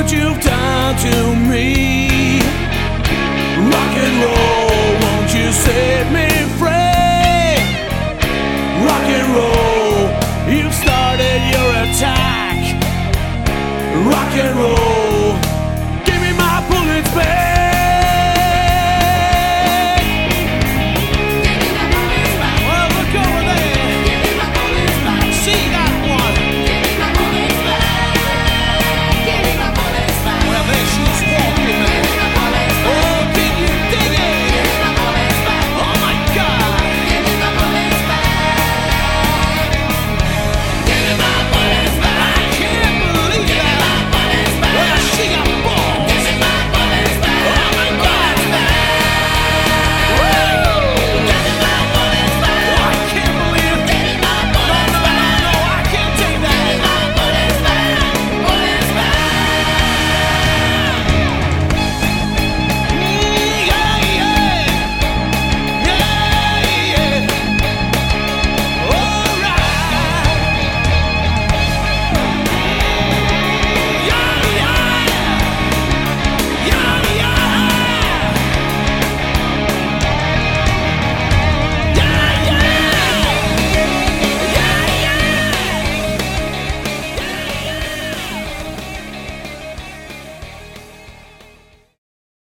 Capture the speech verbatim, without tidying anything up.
what you've done to me. Rock and roll, won't you set me free? Rock and roll, you've started your attack. Rock and roll.